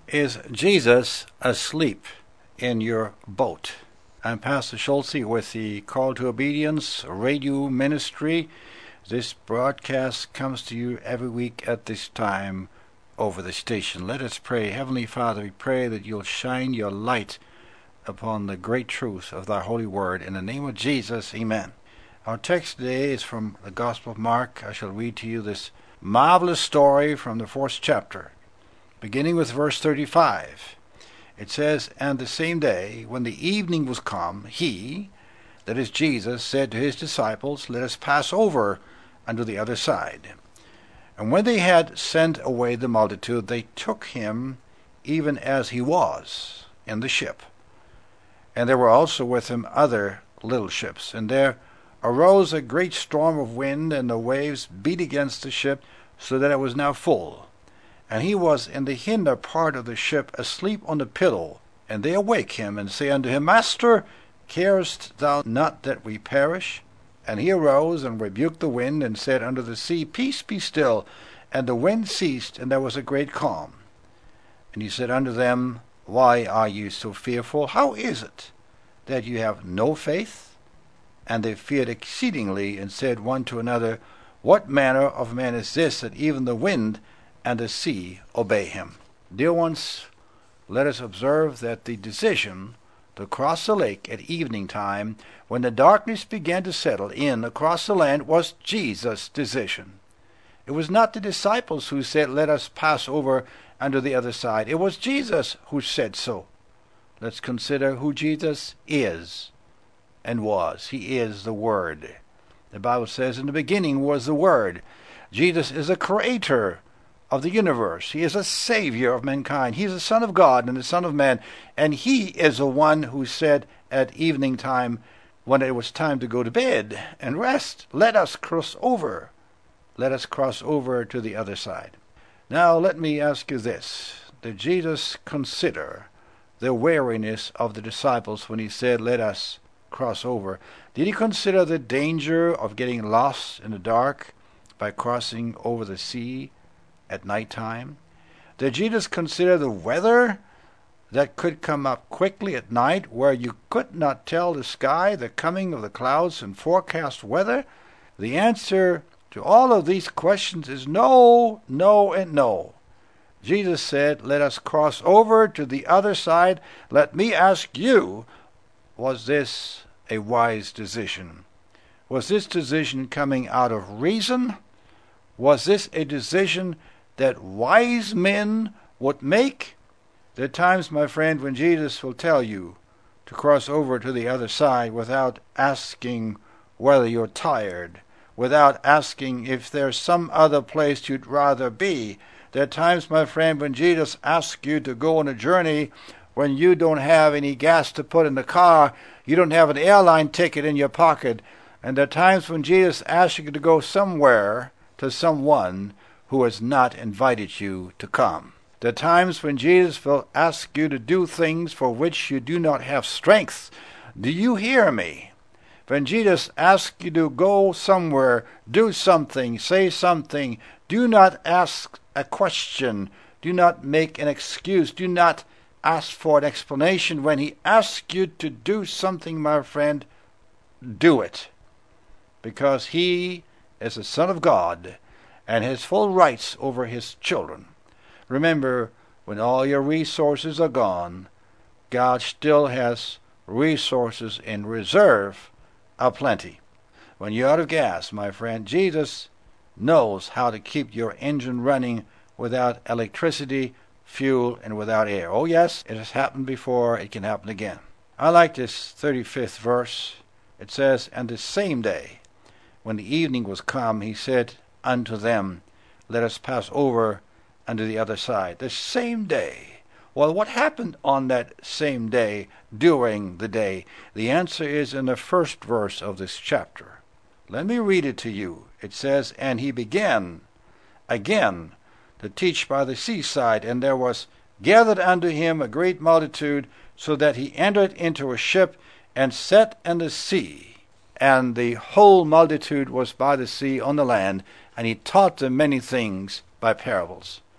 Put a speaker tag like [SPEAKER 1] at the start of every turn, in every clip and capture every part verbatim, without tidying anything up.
[SPEAKER 1] Is Jesus asleep in your boat? I'm Pastor Schultze with the Call to Obedience radio ministry. This broadcast comes to you every week at this time over the station. Let us pray. Heavenly Father, we pray that you'll shine your light upon the great truth of thy holy word. In the name of Jesus, amen. Our text today is from the Gospel of Mark. I shall read to you this marvelous story from the fourth chapter, beginning with verse thirty-five. It says, And the same day, when the evening was come, he, that is Jesus, said to his disciples, Let us pass over unto the other side. And when they had sent away the multitude, they took him even as he was in the ship. And there were also with him other little ships. And there arose a great storm of wind, and the waves beat against the ship, so that it was now full. And he was in the hinder part of the ship, asleep on the pillow. And they awake him, and say unto him, Master, carest thou not that we perish? And he arose, and rebuked the wind, and said unto the sea, Peace, be still. And the wind ceased, and there was a great calm. And he said unto them, Why are ye so fearful? How is it that you have no faith? And they feared exceedingly, and said one to another, What manner of man is this, that even the wind and the sea obey him? Dear ones, let us observe that the decision to cross the lake at evening time, when the darkness began to settle in across the land, was Jesus' decision. It was not the disciples who said, Let us pass over unto the other side. It was Jesus who said so. Let's consider who Jesus is and was. He is the Word. The Bible says, In the beginning was the Word. Jesus is a creator of the universe. He is a savior of mankind. He is the Son of God and the Son of Man. And he is the one who said at evening time, when it was time to go to bed and rest, Let us cross over. Let us cross over to the other side. Now let me ask you this. Did Jesus consider the weariness of the disciples when he said, Let us cross over? Did he consider the danger of getting lost in the dark by crossing over the sea at night time? Did Jesus consider the weather that could come up quickly at night, where you could not tell the sky, the coming of the clouds, and forecast weather? The answer to all of these questions is no, no, and no. Jesus said, Let us cross over to the other side. Let me ask you, was this a wise decision? Was this decision coming out of reason? Was this a decision that wise men would make? There are times, my friend, when Jesus will tell you to cross over to the other side without asking whether you're tired, without asking if there's some other place you'd rather be. There are times, my friend, when Jesus asks you to go on a journey when you don't have any gas to put in the car, you don't have an airline ticket in your pocket. And there are times when Jesus asks you to go somewhere to someone who has not invited you to come. There are times when Jesus will ask you to do things for which you do not have strength. Do you hear me? When Jesus asks you to go somewhere, do something, say something, do not ask a question. Do not make an excuse. Do not ask for an explanation. When he asks you to do something, my friend, do it. Because he is the Son of God and has full rights over his children. Remember, when all your resources are gone, God still has resources in reserve aplenty. When you're out of gas, my friend, Jesus knows how to keep your engine running without electricity, fuel, and without air. Oh yes, it has happened before. It can happen again. I like this thirty-fifth verse. It says, And the same day, when the evening was come, he said unto them, Let us pass over unto the other side. The same day. Well, what happened on that same day, during the day? The answer is in the first verse of this chapter. Let me read it to you. It says, And he began again to teach by the seaside, and there was gathered unto him a great multitude, so that he entered into a ship, and sat in the sea. And the whole multitude was by the sea on the land, and he taught them many things by parables.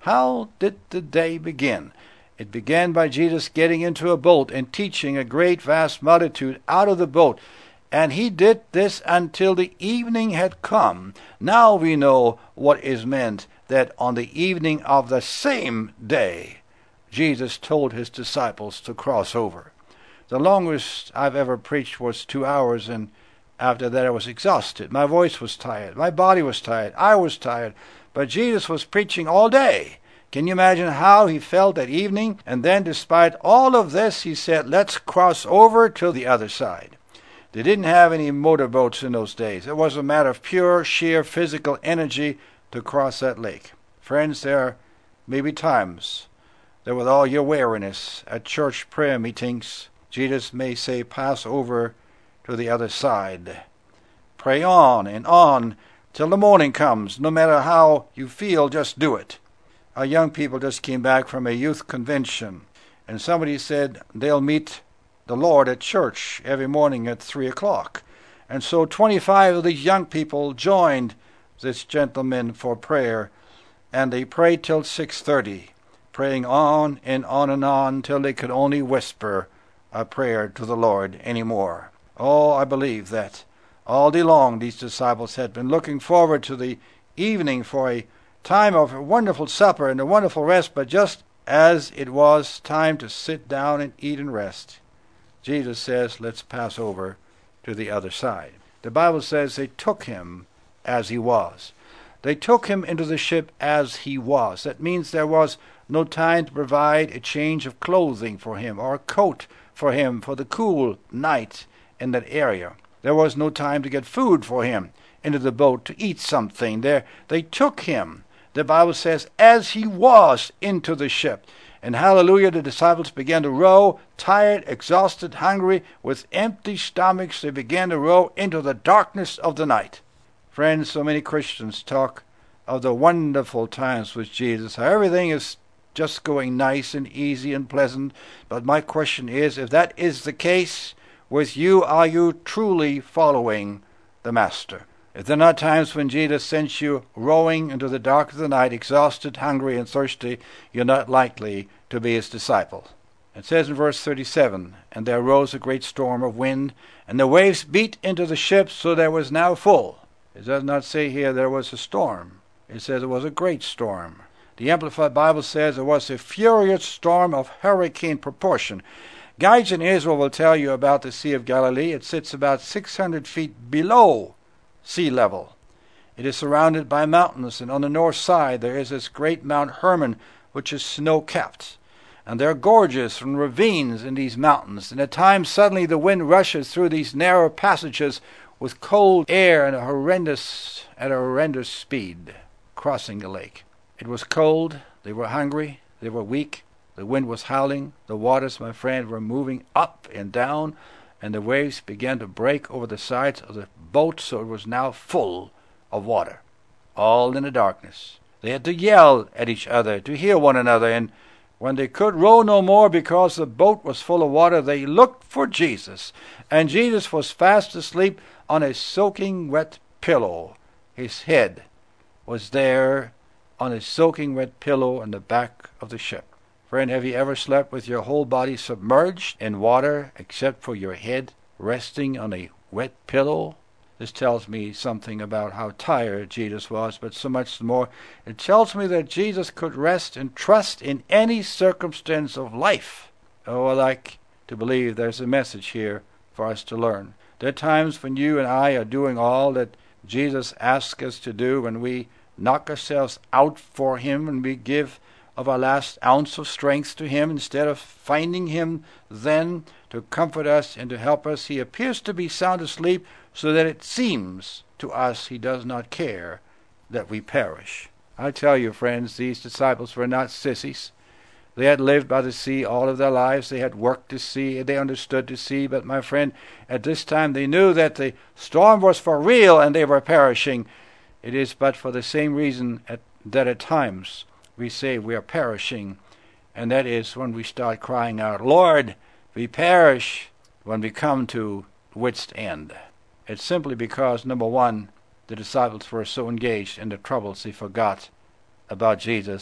[SPEAKER 1] How did the day begin? It began by Jesus getting into a boat and teaching a great vast multitude out of the boat. And he did this until the evening had come. Now we know what is meant, that on the evening of the same day, Jesus told his disciples to cross over. The longest I've ever preached was two hours, and after that I was exhausted. My voice was tired. My body was tired. I was tired. But Jesus was preaching all day. Can you imagine how he felt that evening? And then, despite all of this, he said, let's cross over to the other side. They didn't have any motorboats in those days. It was a matter of pure, sheer physical energy to cross that lake. Friends, there may be times that with all your weariness at church prayer meetings, Jesus may say, pass over to the other side. Pray on and on till the morning comes. No matter how you feel, just do it. Our young people just came back from a youth convention, and somebody said they'll meet the Lord at church every morning at three o'clock. And so twenty-five of these young people joined this gentleman for prayer, and they prayed till six thirty, praying on and on and on till they could only whisper a prayer to the Lord anymore. Oh, I believe that all day long these disciples had been looking forward to the evening for a time of a wonderful supper and a wonderful rest, but just as it was time to sit down and eat and rest, Jesus says, let's pass over to the other side. The Bible says they took him as he was. They took him into the ship as he was. That means there was no time to provide a change of clothing for him or a coat for him for the cool night in that area. There was no time to get food for him into the boat to eat something. There, they took him, the Bible says, as he was into the ship. And hallelujah, the disciples began to row, tired, exhausted, hungry, with empty stomachs. They began to row into the darkness of the night. Friends, so many Christians talk of the wonderful times with Jesus, how everything is just going nice and easy and pleasant. But my question is, if that is the case with you, are you truly following the Master? If there are not times when Jesus sends you rowing into the dark of the night, exhausted, hungry, and thirsty, you're not likely to be his disciple. It says in verse thirty-seven, and there arose a great storm of wind, and the waves beat into the ship, so that it was now full. It does not say here there was a storm. It says it was a great storm. The Amplified Bible says it was a furious storm of hurricane proportion. Guides in Israel will tell you about the Sea of Galilee. It sits about six hundred feet below sea level. It is surrounded by mountains, and on the north side there is this great Mount Hermon, which is snow-capped. And there are gorges and ravines in these mountains, and at times suddenly the wind rushes through these narrow passages with cold air and a horrendous, at a horrendous speed, crossing the lake. It was cold, they were hungry, they were weak, the wind was howling, the waters, my friend, were moving up and down, and the waves began to break over the sides of the boat, so it was now full of water, all in the darkness. They had to yell at each other to hear one another, and when they could row no more because the boat was full of water, they looked for Jesus, and Jesus was fast asleep on a soaking wet pillow. His head was there on a soaking wet pillow in the back of the ship. Friend, have you ever slept with your whole body submerged in water except for your head resting on a wet pillow? This tells me something about how tired Jesus was, but so much more, it tells me that Jesus could rest and trust in any circumstance of life. Oh, I like to believe there's a message here for us to learn. There are times when you and I are doing all that Jesus asks us to do, when we knock ourselves out for him and we give of our last ounce of strength to him instead of finding him then to comfort us and to help us. He appears to be sound asleep, so that it seems to us he does not care that we perish. I tell you, friends, these disciples were not sissies. They had lived by the sea all of their lives. They had worked the sea. They understood the sea. But, my friend, at this time they knew that the storm was for real and they were perishing. It is but for the same reason at, that at times we say we are perishing, and that is when we start crying out, Lord, we perish, when we come to wit's end. It's simply because, number one, the disciples were so engaged in the troubles they forgot about Jesus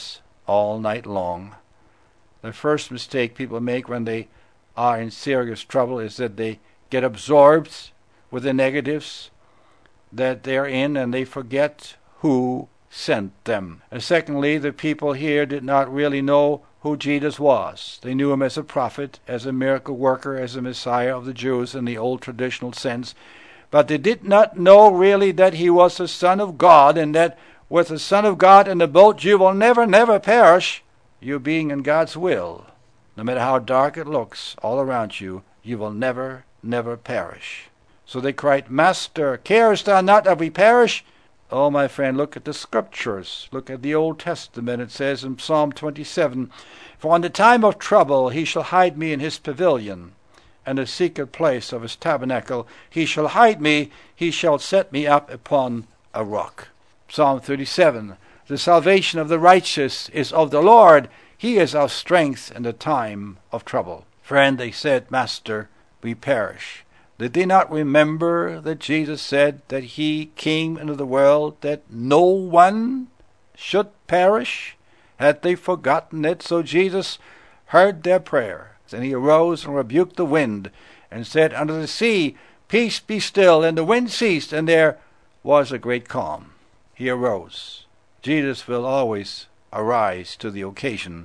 [SPEAKER 1] all night long. The first mistake people make when they are in serious trouble is that they get absorbed with the negatives that they're in, and they forget who sent them. And secondly, the people here did not really know who Jesus was. They knew him as a prophet, as a miracle worker, as a Messiah of the Jews in the old traditional sense, but they did not know really that he was the Son of God, and that with the Son of God in the boat you will never, never perish, you being in God's will. No matter how dark it looks all around you, you will never, never perish. So they cried, Master, carest thou not that we perish? Oh, my friend, look at the Scriptures. Look at the Old Testament. It says in Psalm twenty-seven, For in the time of trouble he shall hide me in his pavilion, and the secret place of his tabernacle. He shall hide me, he shall set me up upon a rock. Psalm thirty-seven, The salvation of the righteous is of the Lord. He is our strength in the time of trouble. Friend, they said, Master, we perish. Did they not remember that Jesus said that he came into the world that no one should perish? Had they forgotten it? So Jesus heard their prayer. Then he arose and rebuked the wind and said unto the sea, Peace, be still. And the wind ceased, and there was a great calm. He arose. Jesus will always arise to the occasion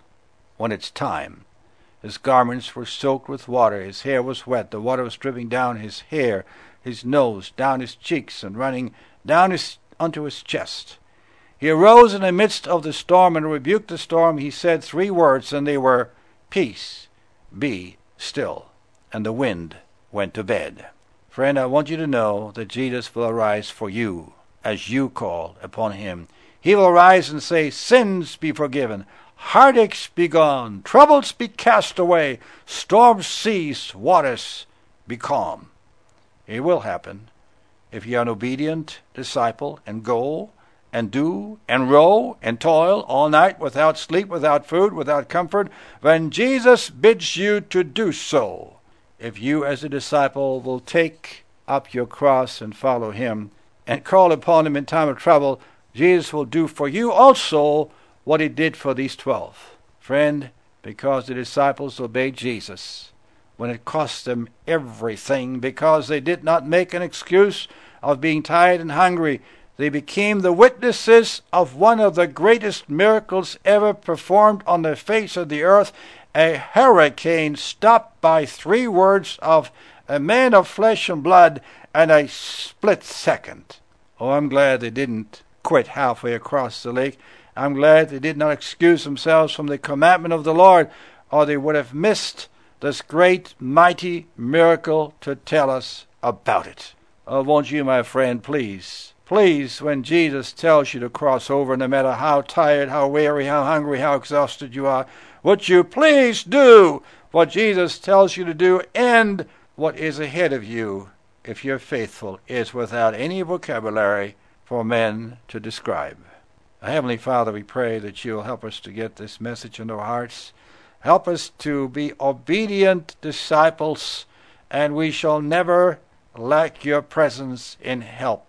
[SPEAKER 1] when it's time. His garments were soaked with water. His hair was wet. The water was dripping down his hair, his nose, down his cheeks, and running down his, unto his chest. He arose in the midst of the storm and rebuked the storm. He said three words, and they were, Peace, be still. And the wind went to bed. Friend, I want you to know that Jesus will arise for you as you call upon him. He will arise and say, Sins be forgiven. Heartaches be gone, troubles be cast away, storms cease, waters be calm. It will happen if you are an obedient disciple and go and do and row and toil all night without sleep, without food, without comfort, when Jesus bids you to do so. If you as a disciple will take up your cross and follow him and call upon him in time of trouble, Jesus will do for you also what he did for these twelve. Friend, because the disciples obeyed Jesus when it cost them everything, because they did not make an excuse of being tired and hungry, they became the witnesses of one of the greatest miracles ever performed on the face of the earth. A hurricane stopped by three words of a man of flesh and blood in a split second. Oh, I'm glad they didn't quit halfway across the lake. I'm glad they did not excuse themselves from the commandment of the Lord, or they would have missed this great, mighty miracle to tell us about it. Oh, won't you, my friend, please, please, when Jesus tells you to cross over, no matter how tired, how weary, how hungry, how exhausted you are, would you please do what Jesus tells you to do, and what is ahead of you, if you're faithful, is without any vocabulary for men to describe. Heavenly Father, we pray that you'll help us to get this message into our hearts. Help us to be obedient disciples, and we shall never lack your presence in help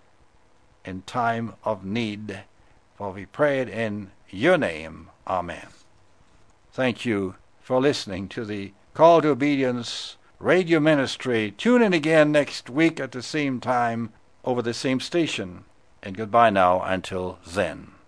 [SPEAKER 1] in time of need. For we pray it in your name. Amen. Thank you for listening to the Call to Obedience radio ministry. Tune in again next week at the same time over the same station. And goodbye now until then.